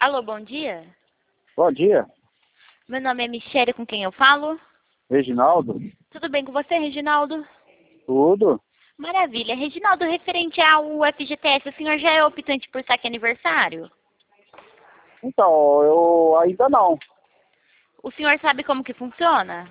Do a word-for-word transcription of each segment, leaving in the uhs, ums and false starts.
Alô, bom dia. Bom dia, Meu nome é Michele, com quem eu falo? Reginaldo. Tudo bem com você, Reginaldo? Tudo? Maravilha. Reginaldo, referente ao F G T S, o senhor já é optante por saque aniversário? Então, eu ainda não. O senhor sabe como que funciona?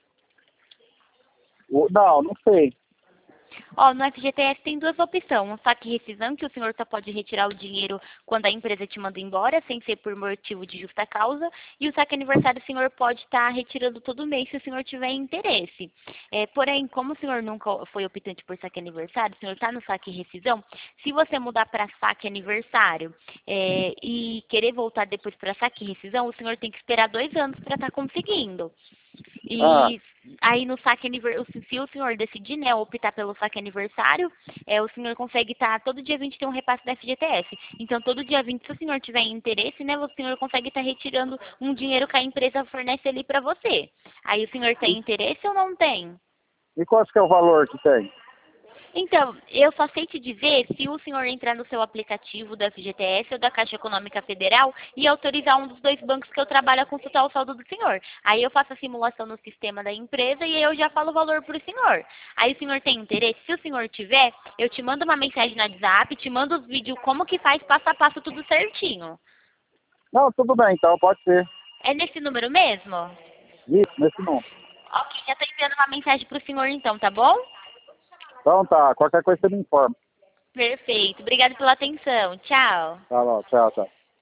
O- Não, não sei. Ó, no F G T S tem duas opções. Um saque e rescisão, que o senhor só pode retirar o dinheiro quando a empresa te manda embora, sem ser por motivo de justa causa. E o saque aniversário o senhor pode estar retirando todo mês se o senhor tiver interesse. É, porém, como o senhor nunca foi optante por saque aniversário, o senhor está no saque e rescisão, se você mudar para saque aniversário é, e querer voltar depois para saque e rescisão, o senhor tem que esperar dois anos para estar conseguindo. Ah, E aí no saque aniversário, se o senhor decidir, né, optar pelo saque aniversário, é, o senhor consegue estar, todo dia vinte tem um repasse da F G T S. Então todo dia vinte, se o senhor tiver interesse, né, o senhor consegue estar retirando um dinheiro que a empresa fornece ali para você. Aí o senhor tem interesse ou não tem? e qual que é o valor que tem? Então, eu só sei te dizer se o senhor entrar no seu aplicativo do F G T S ou da Caixa Econômica Federal e autorizar um dos dois bancos que eu trabalho a consultar o saldo do senhor. Aí eu faço a simulação no sistema da empresa e aí eu já falo o valor para o senhor. Aí o senhor tem interesse? Se o senhor tiver, eu te mando uma mensagem no WhatsApp, te mando os vídeos como que faz passo a passo tudo certinho. Não, tudo bem, então pode ser. É nesse número mesmo? Isso, nesse não. Ok, já estou enviando uma mensagem para o senhor então, tá bom? Então tá, qualquer coisa você me informa. Perfeito. Obrigada pela atenção. Tchau. Tá bom, tchau, tchau.